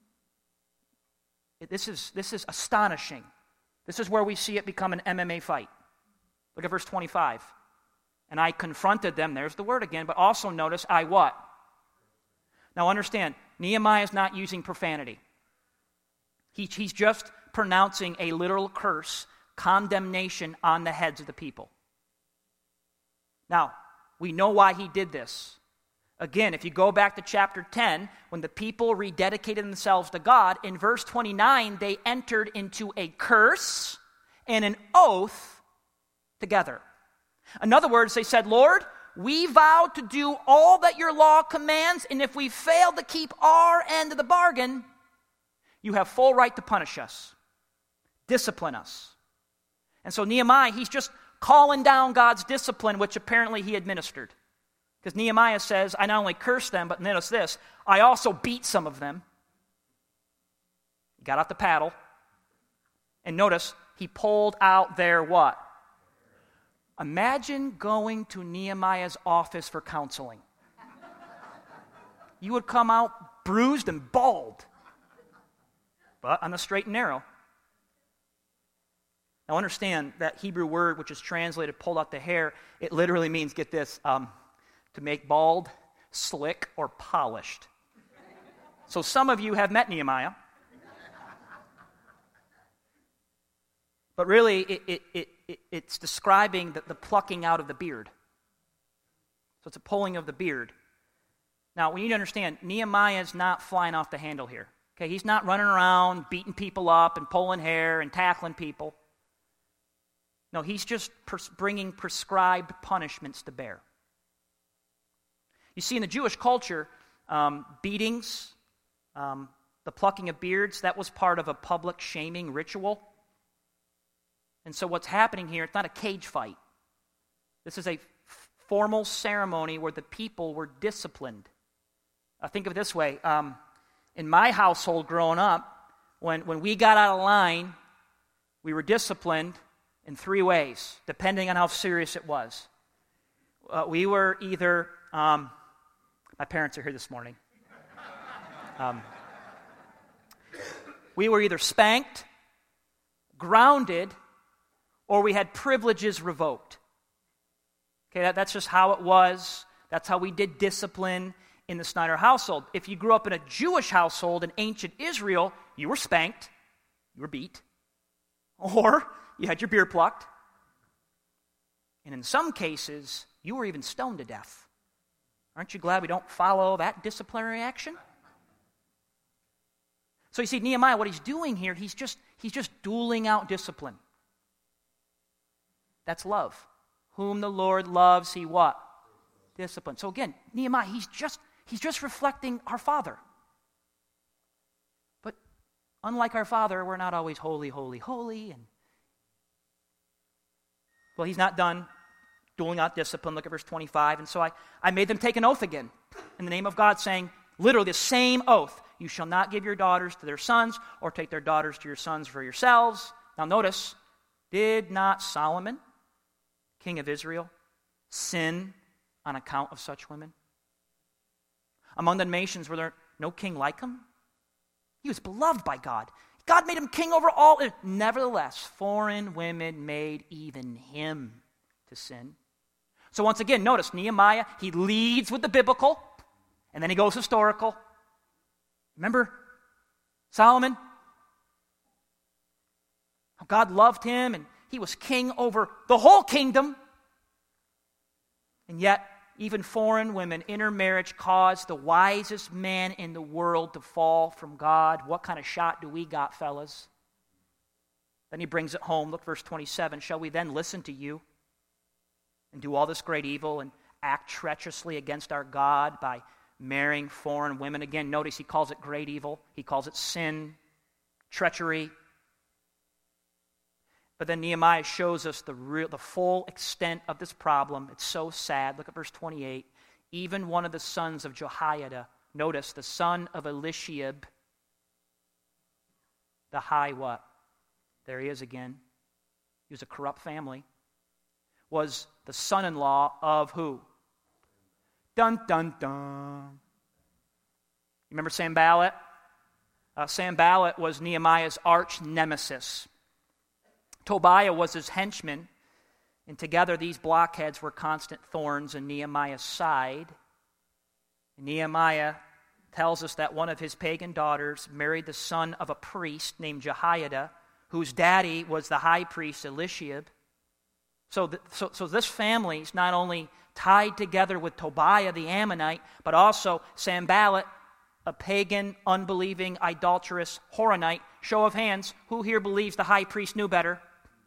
This is astonishing. This is where we see it become an MMA fight. Look at verse 25. And I confronted them, there's the word again, but also notice, I what? Now understand, Nehemiah is not using profanity. He's just pronouncing a literal curse, condemnation on the heads of the people. Now, we know why he did this. Again, if you go back to chapter 10, when the people rededicated themselves to God, in verse 29, they entered into a curse and an oath together. In other words, they said, Lord, we vow to do all that your law commands, and if we fail to keep our end of the bargain, you have full right to punish us, discipline us. And so Nehemiah, he's just calling down God's discipline, which apparently he administered. Because Nehemiah says, I not only cursed them, but notice this, I also beat some of them. He got out the paddle. And notice, he pulled out their what? Imagine going to Nehemiah's office for counseling. You would come out bruised and bald, but on the straight and narrow. Now understand that Hebrew word, which is translated pulled out the hair, it literally means, get this, to make bald, slick, or polished. So some of you have met Nehemiah. But really, it's describing the plucking out of the beard. So it's a pulling of the beard. Now, we need to understand, Nehemiah is not flying off the handle here. Okay, he's not running around beating people up and pulling hair and tackling people. No, he's just bringing prescribed punishments to bear. You see, in the Jewish culture, beatings, the plucking of beards, that was part of a public shaming ritual. And so what's happening here, it's not a cage fight. This is a formal ceremony where the people were disciplined. Think of it this way. In my household growing up, when we got out of line, we were disciplined in three ways, depending on how serious it was. We were either... my parents are here this morning. We were either spanked, grounded, or we had privileges revoked. Okay, that's just how it was. That's how we did discipline in the Snyder household. If you grew up in a Jewish household in ancient Israel, you were spanked, you were beat, or you had your beard plucked. And in some cases, you were even stoned to death. Aren't you glad we don't follow that disciplinary action? So you see, Nehemiah, what he's doing here, he's just dueling out discipline. That's love. Whom the Lord loves, he what? Discipline. So again, Nehemiah, he's just reflecting our Father. But unlike our Father, we're not always holy, holy, holy. Well, he's not done dueling out discipline. Look at verse 25. And so I made them take an oath again in the name of God, saying, literally the same oath. You shall not give your daughters to their sons, or take their daughters to your sons for yourselves. Now notice, did not Solomon, king of Israel, sin on account of such women? Among the nations, were there no king like him? He was beloved by God. God made him king over all. Nevertheless, foreign women made even him to sin. So once again, notice Nehemiah, he leads with the biblical, and then he goes historical. Remember Solomon? How God loved him, and he was king over the whole kingdom. And yet, even foreign women, intermarriage caused the wisest man in the world to fall from God. What kind of shot do we got, fellas? Then he brings it home. Look, verse 27. Shall we then listen to you and do all this great evil and act treacherously against our God by marrying foreign women? Again, notice he calls it great evil. He calls it sin, treachery. But then Nehemiah shows us the full extent of this problem. It's so sad. Look at verse 28. Even one of the sons of Jehoiada, notice, the son of Eliashib, the high what? There he is again. He was a corrupt family. Was the son-in-law of who? Dun, dun, dun. You remember Sanballat? Sanballat was Nehemiah's arch nemesis. Tobiah was his henchman, and together these blockheads were constant thorns in Nehemiah's side. And Nehemiah tells us that one of his pagan daughters married the son of a priest named Jehoiada, whose daddy was the high priest Eliashib. So this family is not only tied together with Tobiah the Ammonite, but also Sanballat, a pagan, unbelieving, idolatrous Horonite. Show of hands, who here believes the high priest knew better?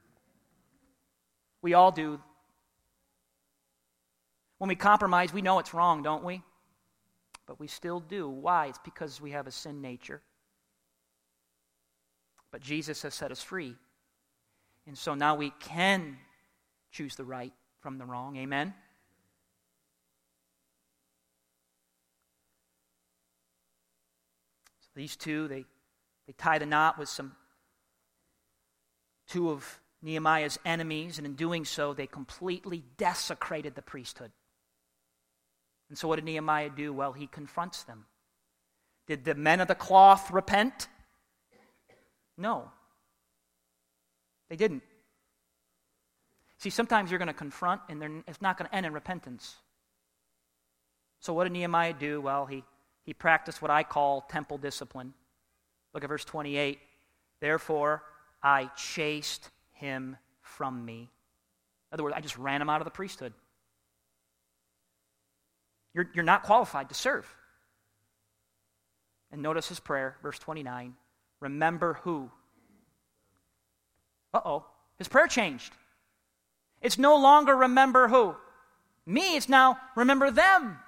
We all do. When we compromise, we know it's wrong, don't we? But we still do. Why? It's because we have a sin nature. But Jesus has set us free. And so now we can choose the right from the wrong. Amen? So these two, they tie the knot with two of Nehemiah's enemies, and in doing so, they completely desecrated the priesthood. And so what did Nehemiah do? Well, he confronts them. Did the men of the cloth repent? No. They didn't. See, sometimes you're going to confront, and it's not going to end in repentance. So what did Nehemiah do? Well, he practiced what I call temple discipline. Look at verse 28. Therefore, I chased him from me. In other words, I just ran him out of the priesthood. You're not qualified to serve. And notice his prayer, verse 29. Remember who? His prayer changed. It's no longer remember who? Me, it's now remember them.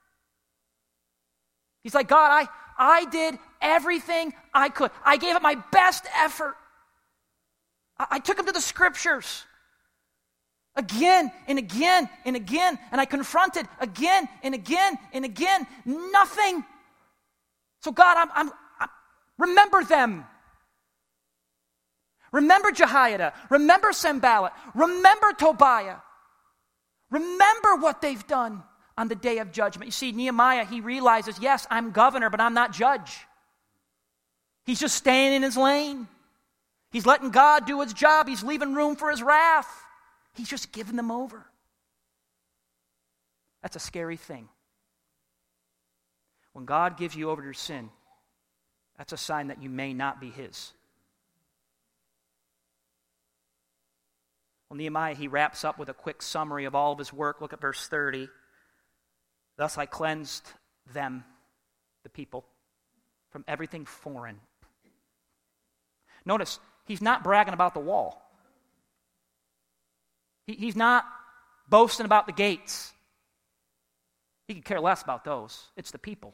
He's like, God, I did everything I could. I gave it my best effort. I took him to the scriptures again and again and again, and I confronted again and again and again. Nothing. So God, I'm remember them. Remember Jehoiada. Remember Sanballat. Remember Tobiah. Remember what they've done on the day of judgment. You see, Nehemiah, he realizes, yes, I'm governor, but I'm not judge. He's just staying in his lane. He's letting God do his job. He's leaving room for his wrath. He's just giving them over. That's a scary thing. When God gives you over to your sin, that's a sign that you may not be his. Well, Nehemiah, he wraps up with a quick summary of all of his work. Look at verse 30. Thus I cleansed them, the people, from everything foreign. Notice, he's not bragging about the wall. He's not boasting about the gates. He could care less about those. It's the people.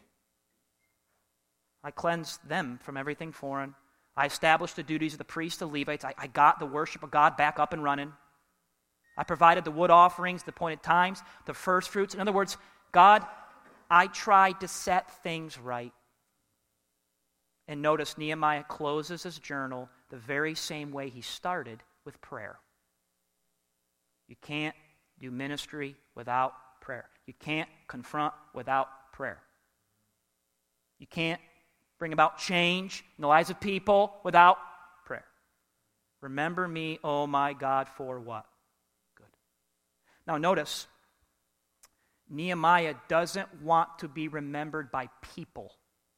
I cleansed them from everything foreign. I established the duties of the priests, the Levites. I got the worship of God back up and running. I provided the wood offerings, the appointed times, the first fruits. In other words, God, I tried to set things right. And notice Nehemiah closes his journal the very same way he started, with prayer. You can't do ministry without prayer. You can't confront without prayer. You can't bring about change in the lives of people without prayer. Remember me, oh my God, for what? Good. Now notice, Nehemiah doesn't want to be remembered by people.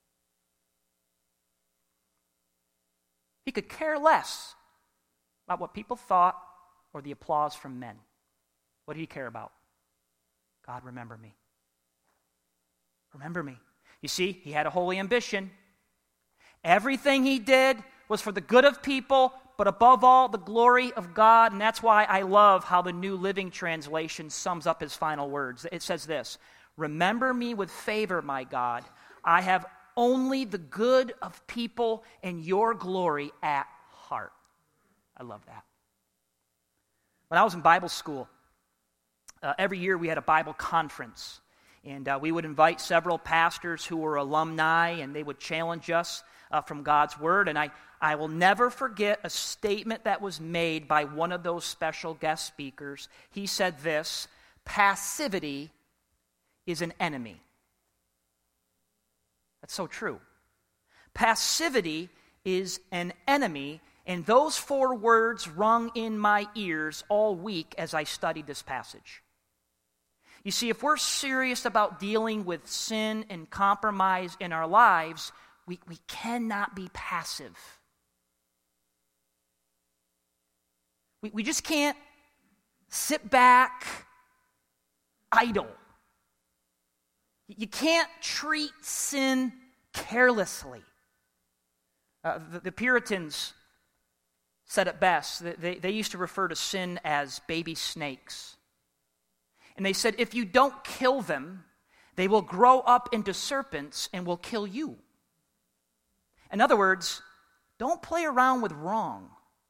He could care less about what people thought or the applause from men. What did he care about? God, remember me. Remember me. You see, he had a holy ambition. Everything he did was for the good of people, but above all, the glory of God. And that's why I love how the New Living Translation sums up his final words. It says this: remember me with favor, my God. I have only the good of people and your glory at heart. I love that. When I was in Bible school, every year we had a Bible conference. And we would invite several pastors who were alumni, and they would challenge us from God's Word. And I will never forget a statement that was made by one of those special guest speakers. He said this: passivity is an enemy. That's so true. Passivity is an enemy, and those 4 words rung in my ears all week as I studied this passage. You see, if we're serious about dealing with sin and compromise in our lives, we cannot be passive. We just can't sit back idle. You can't treat sin carelessly. The Puritans said it best. They used to refer to sin as baby snakes. And they said, if you don't kill them, they will grow up into serpents and will kill you. In other words, don't play around with wrong.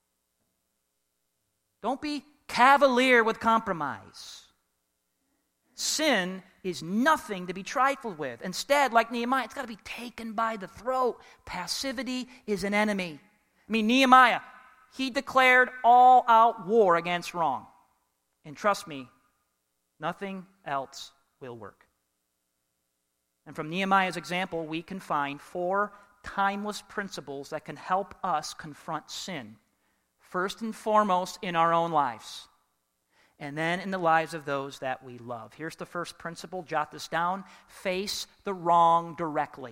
Don't be cavalier with compromise. Sin is nothing to be trifled with. Instead, like Nehemiah, it's got to be taken by the throat. Passivity is an enemy. I mean, Nehemiah, he declared all-out war against wrong. And trust me, nothing else will work. And from Nehemiah's example, we can find 4 timeless principles that can help us confront sin. First and foremost in our own lives, and then in the lives of those that we love. Here's the first principle. Jot this down. Face the wrong directly.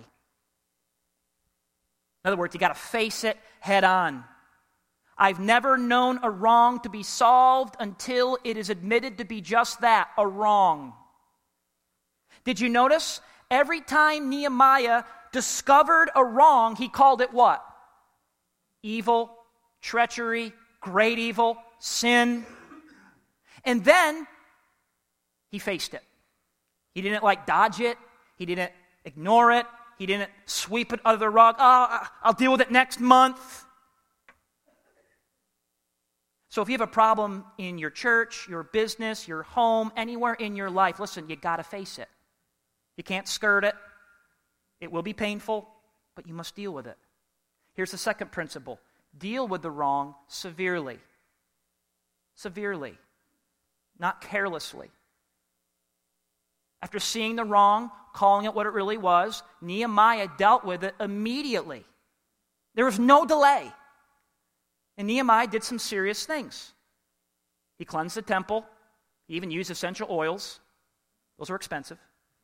In other words, you got to face it head on. I've never known a wrong to be solved until it is admitted to be just that, a wrong. Did you notice? Every time Nehemiah discovered a wrong, he called it what? Evil, treachery, great evil, sin. And then he faced it. He didn't dodge it. He didn't ignore it. He didn't sweep it under the rug. Oh, I'll deal with it next month. So if you have a problem in your church, your business, your home, anywhere in your life, listen, you got to face it. You can't skirt it. It will be painful, but you must deal with it. Here's the second principle. Deal with the wrong severely. Severely, not carelessly. After seeing the wrong, calling it what it really was, Nehemiah dealt with it immediately. There was no delay. And Nehemiah did some serious things. He cleansed the temple. He even used essential oils. Those were expensive.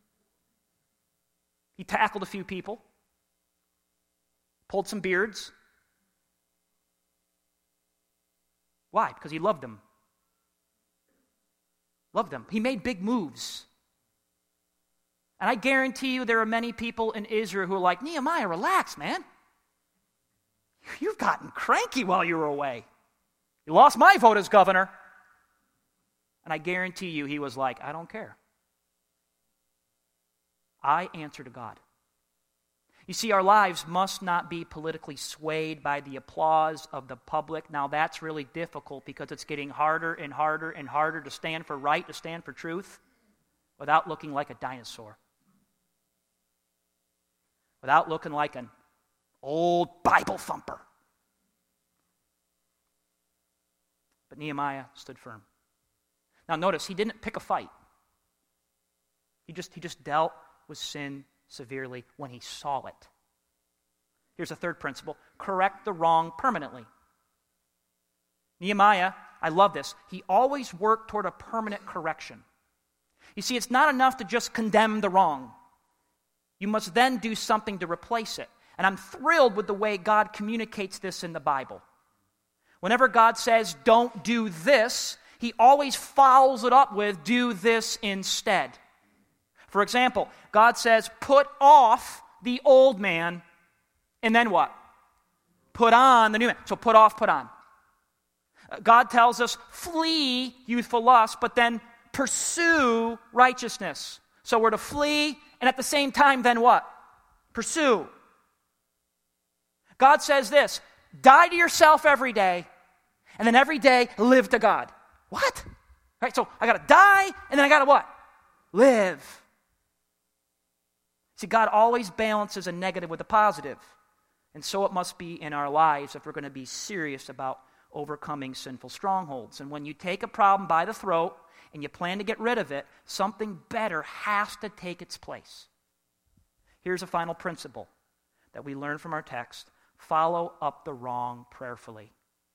He tackled a few people. Pulled some beards. Why? Because he loved them. Loved them. He made big moves. And I guarantee you there are many people in Israel who are like, Nehemiah, relax, man. You've gotten cranky while you were away. You lost my vote as governor. And I guarantee you he was like, I don't care. I answer to God. You see, our lives must not be politically swayed by the applause of the public. Now, that's really difficult because it's getting harder and harder and harder to stand for right, to stand for truth, without looking like a dinosaur. Without looking like an old Bible thumper. But Nehemiah stood firm. Now, notice, he didn't pick a fight. He just dealt with sin severely when he saw it. Here's a third principle. Correct the wrong permanently. Nehemiah, I love this, he always worked toward a permanent correction. You see, it's not enough to just condemn the wrong. You must then do something to replace it. And I'm thrilled with the way God communicates this in the Bible. Whenever God says, don't do this, he always follows it up with, do this instead. For example, God says, put off the old man, and then what? Put on the new man. So put off, put on. God tells us, flee youthful lust, but then pursue righteousness. So we're to flee, and at the same time, then what? Pursue. God says this, die to yourself every day, and then every day live to God. What? Right, so I got to die, and then I got to what? Live. See, God always balances a negative with a positive. And so it must be in our lives if we're going to be serious about overcoming sinful strongholds. And when you take a problem by the throat and you plan to get rid of it, something better has to take its place. Here's a final principle that we learn from our text. Follow up the wrong prayerfully.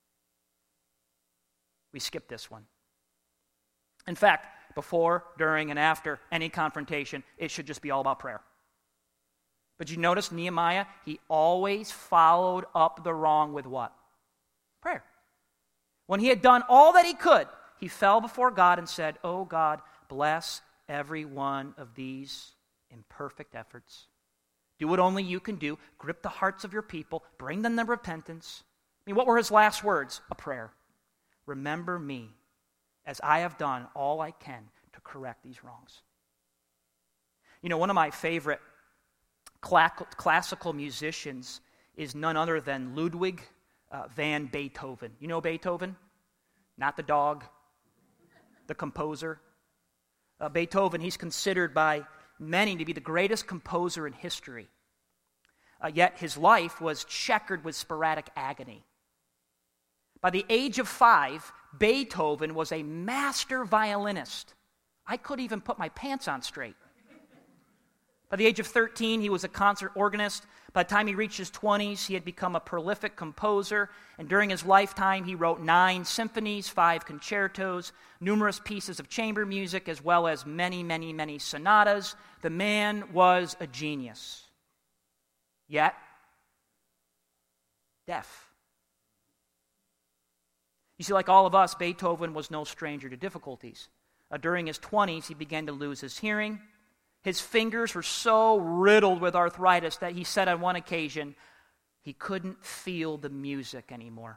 We skip this one. In fact, before, during, and after any confrontation, it should just be all about prayer. But you notice Nehemiah, he always followed up the wrong with what? Prayer. When he had done all that he could, he fell before God and said, "Oh God, bless every one of these imperfect efforts. Do what only you can do. Grip the hearts of your people. Bring them to repentance." I mean, what were his last words? A prayer. "Remember me as I have done all I can to correct these wrongs." You know, one of my favorite classical musicians is none other than Ludwig van Beethoven. You know Beethoven? Not the dog, the composer. Beethoven, he's considered by many to be the greatest composer in history. Yet his life was checkered with sporadic agony. By the age of 5, Beethoven was a master violinist. I couldn't even put my pants on straight. By the age of 13, he was a concert organist. By the time he reached his 20s, he had become a prolific composer, and during his lifetime, he wrote 9 symphonies, 5 concertos, numerous pieces of chamber music, as well as many, many, many sonatas. The man was a genius. Yet, deaf. You see, like all of us, Beethoven was no stranger to difficulties. During his 20s, he began to lose his hearing. His fingers were so riddled with arthritis that he said on one occasion he couldn't feel the music anymore.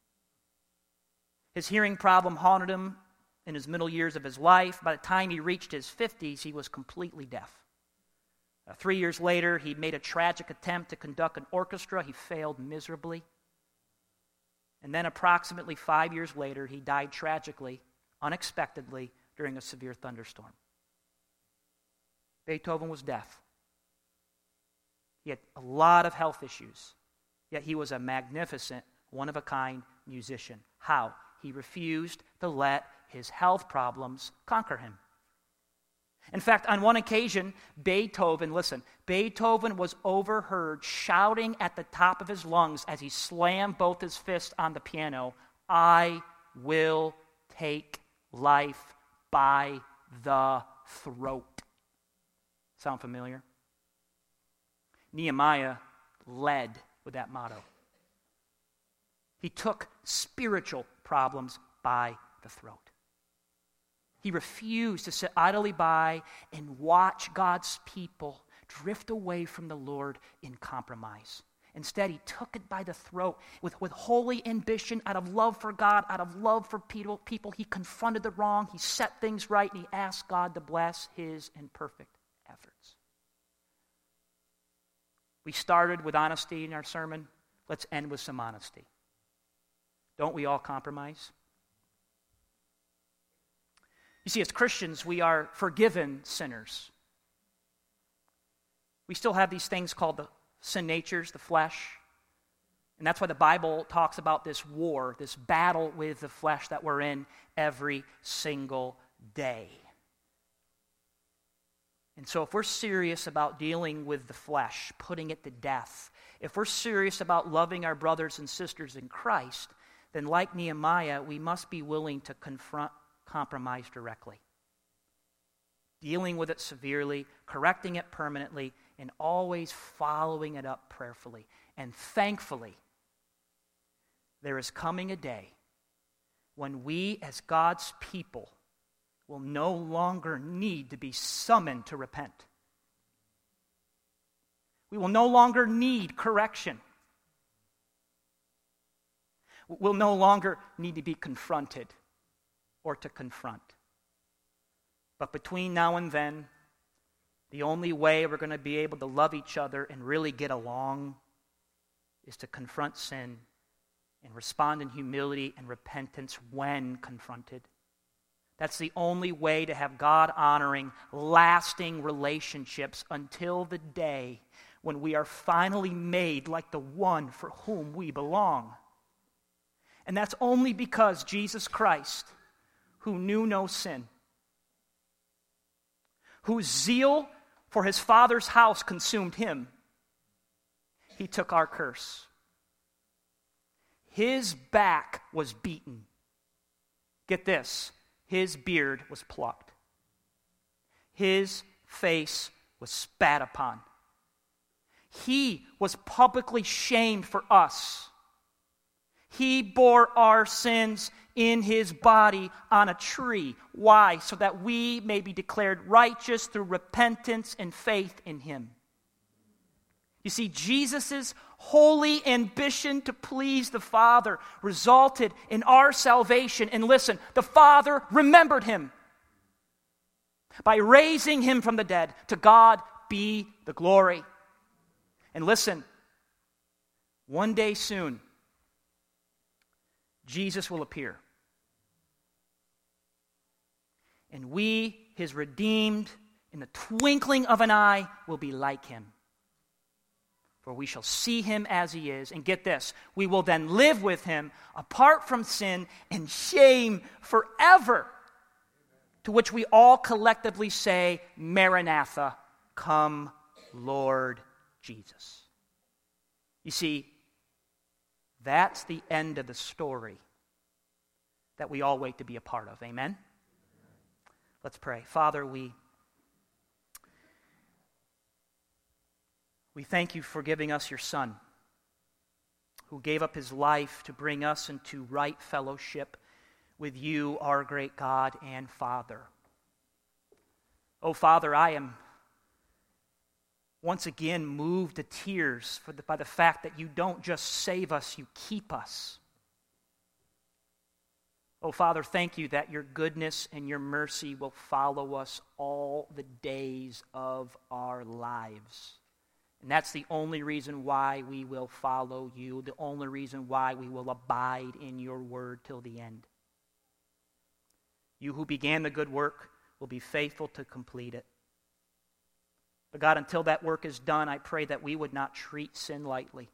His hearing problem haunted him in his middle years of his life. By the time he reached his 50s, he was completely deaf. 3 years later, he made a tragic attempt to conduct an orchestra. He failed miserably. And then approximately 5 years later, he died tragically, unexpectedly, during a severe thunderstorm. Beethoven was deaf. He had a lot of health issues, yet he was a magnificent, one-of-a-kind musician. How? He refused to let his health problems conquer him. In fact, on one occasion, Beethoven was overheard shouting at the top of his lungs as he slammed both his fists on the piano, "I will take life by the throat." Sound familiar? Nehemiah led with that motto. He took spiritual problems by the throat. He refused to sit idly by and watch God's people drift away from the Lord in compromise. Instead, he took it by the throat with holy ambition, out of love for God, out of love for people. He confronted the wrong, he set things right, and he asked God to bless his imperfect efforts. We started with honesty in our sermon. Let's end with some honesty. Don't we all compromise? You see, as Christians, we are forgiven sinners. We still have these things called the sin natures, the flesh. And that's why the Bible talks about this war, this battle with the flesh that we're in every single day. And so if we're serious about dealing with the flesh, putting it to death, if we're serious about loving our brothers and sisters in Christ, then like Nehemiah, we must be willing to confront compromise directly. Dealing with it severely, correcting it permanently, and always following it up prayerfully. And thankfully, there is coming a day when we as God's people will no longer need to be summoned to repent. We will no longer need correction. We'll no longer need to be confronted or to confront. But between now and then, the only way we're going to be able to love each other and really get along is to confront sin and respond in humility and repentance when confronted. That's the only way to have God-honoring, lasting relationships until the day when we are finally made like the one for whom we belong. And that's only because Jesus Christ, who knew no sin, whose zeal for his Father's house consumed him. He took our curse. His back was beaten. Get this, his beard was plucked. His face was spat upon. He was publicly shamed for us. He bore our sins in his body on a tree. Why? So that we may be declared righteous through repentance and faith in him. You see, Jesus' holy ambition to please the Father resulted in our salvation. And listen, the Father remembered him by raising him from the dead. To God be the glory. And listen, one day soon, Jesus will appear. And we, his redeemed, in the twinkling of an eye, will be like him. For we shall see him as he is. And get this, we will then live with him apart from sin and shame forever. To which we all collectively say, Maranatha, come, Lord Jesus. You see, that's the end of the story that we all wait to be a part of. Amen? Let's pray. Father, we thank you for giving us your Son, who gave up his life to bring us into right fellowship with you, our great God and Father. Oh, Father, I am once again moved to tears by the fact that you don't just save us, you keep us. Oh, Father, thank you that your goodness and your mercy will follow us all the days of our lives. And that's the only reason why we will follow you, the only reason why we will abide in your word till the end. You who began the good work will be faithful to complete it. But God, until that work is done, I pray that we would not treat sin lightly.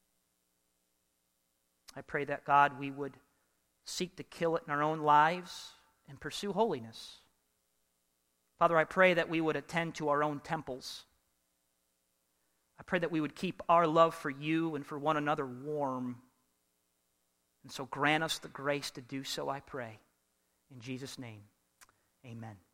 I pray that, God, we would seek to kill it in our own lives and pursue holiness. Father, I pray that we would attend to our own temples. I pray that we would keep our love for you and for one another warm. And so grant us the grace to do so, I pray. In Jesus' name, amen.